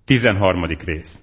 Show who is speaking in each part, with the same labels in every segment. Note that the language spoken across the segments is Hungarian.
Speaker 1: 13. rész.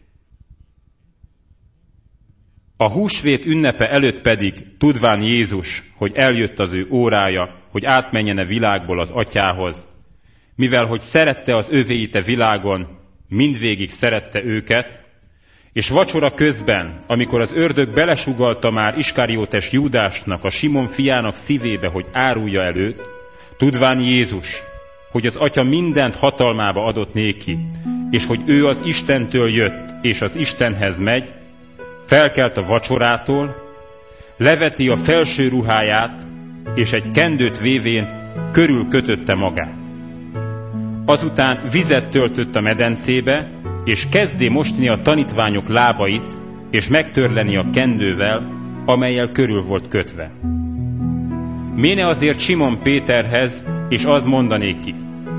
Speaker 1: A húsvét ünnepe előtt pedig, tudván Jézus, hogy eljött az ő órája, hogy átmenjen a világból az atyához, mivel hogy szerette az övéit a világon, mindvégig szerette őket, és vacsora közben, amikor az ördög belesugallta már Iskariótes Júdásnak, a Simon fiának szívébe, hogy árulja el őt, tudván Jézus, hogy az atya mindent hatalmába adott néki, és hogy ő az Istentől jött, és az Istenhez megy, felkelt a vacsorától, leveti a felső ruháját, és egy kendőt vévén körül kötötte magát. Azután vizet töltött a medencébe, és kezdé mosni a tanítványok lábait, és megtörleni a kendővel, amellyel körül volt kötve. Méne azért Simon Péterhez, és az mondanéki: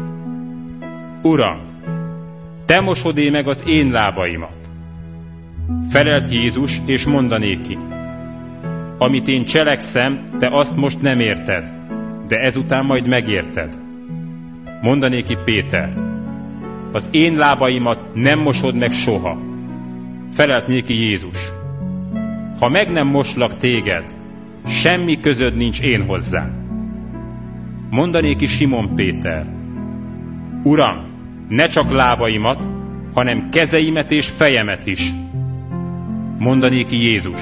Speaker 1: Uram, te mosodé meg az én lábaimat. Felelt Jézus, és mondanéki: Amit én cselekszem, te azt most nem érted, de ezután majd megérted. Mondanéki Péter: Az én lábaimat nem mosod meg soha. Felelt néki Jézus: Ha meg nem moslak téged, semmi közöd nincs én hozzám. Mondanéki Simon Péter: Uram, ne csak lábaimat, hanem kezeimet és fejemet is. Mondanéki Jézus: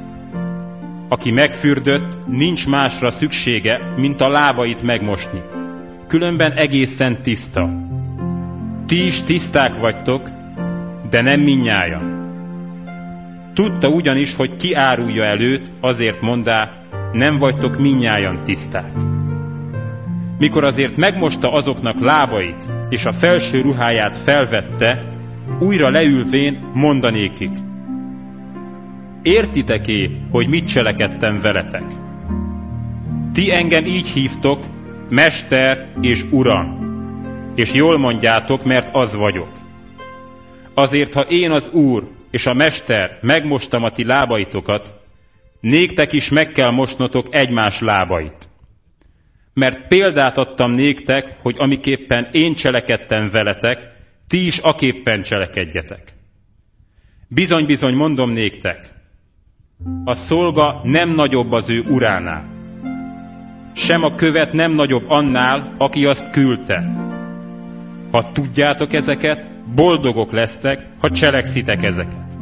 Speaker 1: Aki megfürdött, nincs másra szüksége, mint a lábait megmosni, különben egészen tiszta. Ti is tiszták vagytok, de nem mindnyájan. Tudta ugyanis, hogy ki árulja el őt, azért mondá, nem vagytok mindnyájan tiszták. Mikor azért megmosta azoknak lábait, és a felső ruháját felvette, újra leülvén mondanékik: Értitek-é, hogy mit cselekedtem veletek? Ti engem így hívtok, Mester és Uram, és jól mondjátok, mert az vagyok. Azért, ha én az Úr és a Mester megmostam a ti lábaitokat, néktek is meg kell mosnotok egymás lábait. Mert példát adtam néktek, hogy amiképpen én cselekedtem veletek, ti is aképpen cselekedjetek. Bizony-bizony mondom néktek, a szolga nem nagyobb az ő uránál, sem a követ nem nagyobb annál, aki azt küldte. Ha tudjátok ezeket, boldogok lesztek, ha cselekszitek ezeket.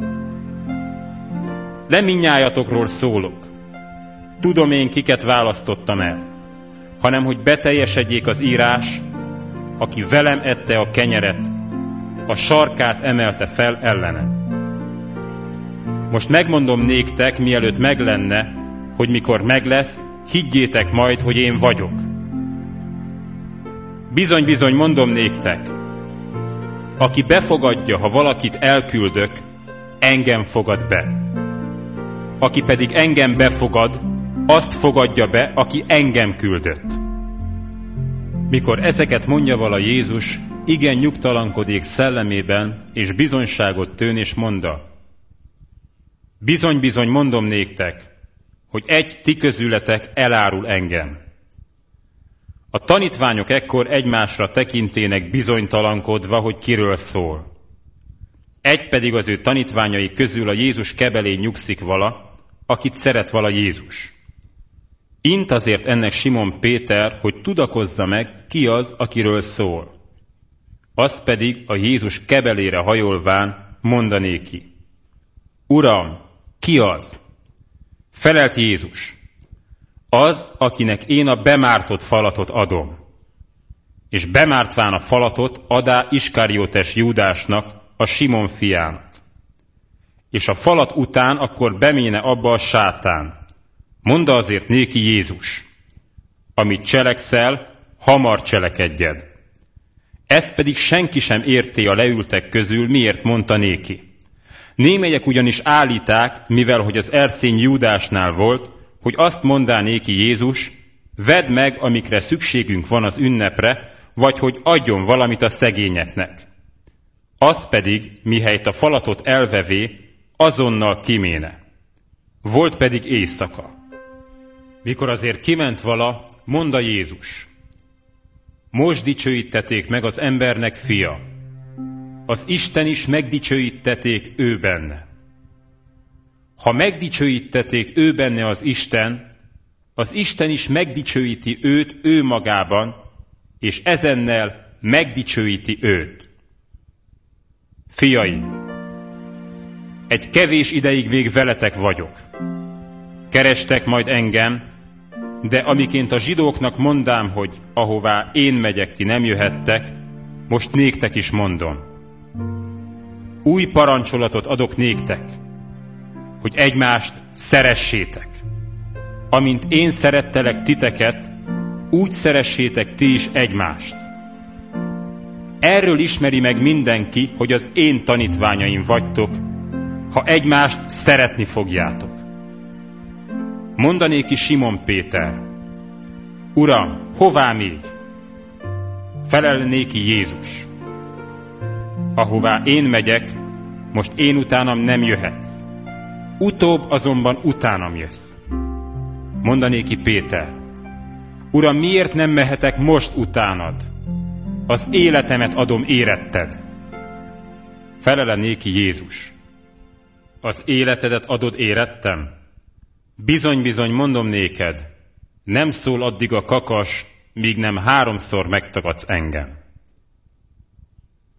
Speaker 1: Nem mindnyájatokról szólok. Tudom én, kiket választottam el, hanem hogy beteljesedjék az írás, aki velem ette a kenyeret, a sarkát emelte fel ellenem. Most megmondom néktek, mielőtt meglenne, hogy mikor meglesz, higgyétek majd, hogy én vagyok. Bizony-bizony mondom néktek, aki befogadja, ha valakit elküldök, engem fogad be. Aki pedig engem befogad, azt fogadja be, aki engem küldött. Mikor ezeket mondja vala Jézus, igen nyugtalankodik szellemében, és bizonyságot tőn, és mondta: Bizony-bizony mondom néktek, hogy egy ti közületek elárul engem. A tanítványok ekkor egymásra tekintének bizonytalankodva, hogy kiről szól. Egy pedig az ő tanítványai közül a Jézus kebelén nyugszik vala, akit szeret vala Jézus. Int azért ennek Simon Péter, hogy tudakozza meg, ki az, akiről szól. Az pedig a Jézus kebelére hajolván mondanéki: Uram, ki az? Felelt Jézus: Az, akinek én a bemártott falatot adom. És bemártván a falatot adá Iskariótes Júdásnak, a Simon fiának. És a falat után akkor beméne abba a sátán. Mondta azért néki Jézus: Amit cselekszel, hamar cselekedjed. Ezt pedig senki sem érté a leültek közül, miért mondta néki. Némelyek ugyanis állíták, mivel hogy az erszény Júdásnál volt, hogy azt mondá néki Jézus: Vedd meg, amikre szükségünk van az ünnepre, vagy hogy adjon valamit a szegényeknek. Az pedig, mihelyt a falatot elvevé, azonnal kiméne. Volt pedig éjszaka. Mikor azért kiment vala, mondta Jézus: Most dicsőítették meg az embernek fia. az Isten is megdicsőítették ő benne. Ha megdicsőítették ő benne az Isten is megdicsőíti őt ő magában, és ezennel megdicsőíti őt. Fiaim, egy kevés ideig még veletek vagyok. Kerestek majd engem, de amiként a zsidóknak mondám, hogy ahová én megyek, ti nem jöhettek, most néktek is mondom. Új parancsolatot adok néktek, hogy egymást szeressétek. Amint én szerettelek titeket, úgy szeressétek ti is egymást. Erről ismeri meg mindenki, hogy az én tanítványaim vagytok, ha egymást szeretni fogjátok. Mondanéki Simon Péter: Uram, hová még? Felelnéki Jézus: Ahová én megyek, most én utánam nem jöhetsz. Utóbb azonban utánam jössz. Mondanéki Péter: Uram, miért nem mehetek most utánad? Az életemet adom éretted. Felelenéki Jézus: Az életedet adod érettem? Bizony, mondom néked, nem szól addig a kakas, míg nem 3-szor megtagadsz engem.